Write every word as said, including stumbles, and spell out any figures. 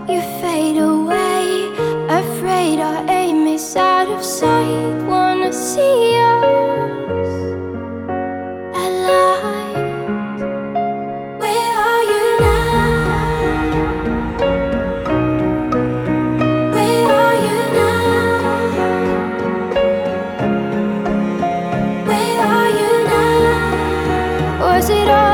You fade away, afraid our aim is out of sight. Wanna see us alive. Where are you now? Where are you now? Where are you now? Was it all